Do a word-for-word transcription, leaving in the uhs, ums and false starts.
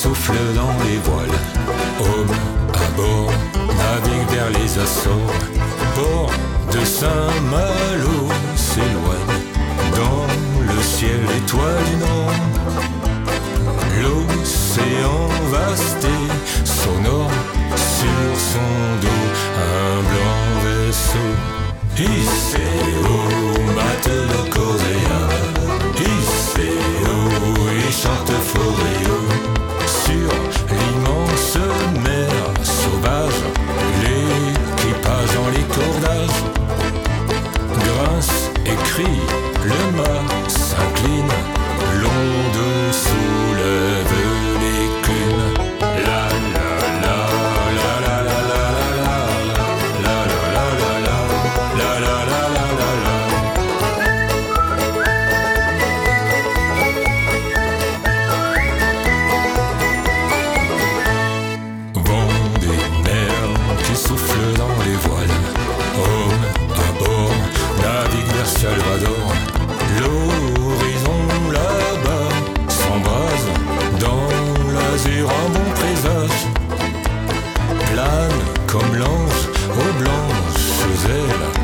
souffle dans les voiles. Homme à bord, navigue vers les Açores. Port de Saint-Malo s'éloigne dans le ciel étoile du Nord. L'océan vaste et sonore, sur son dos un blanc vaisseau. Hissé au matelot Corséa, hissé haut et chante Floréo. Sur l'immense mer sauvage, l'équipage en les cordages grince et crie, le mât s'incline, l'onde soulève l'écume. La la la la la la la la la la la la la la la la la la la. Vent des mers qui souffle dans les voiles. Homme à bord, navigue vers Salvador. L'horizon là-bas s'embrase, dans l'azur un bon présage. Plane comme l'ange aux blanches ailes,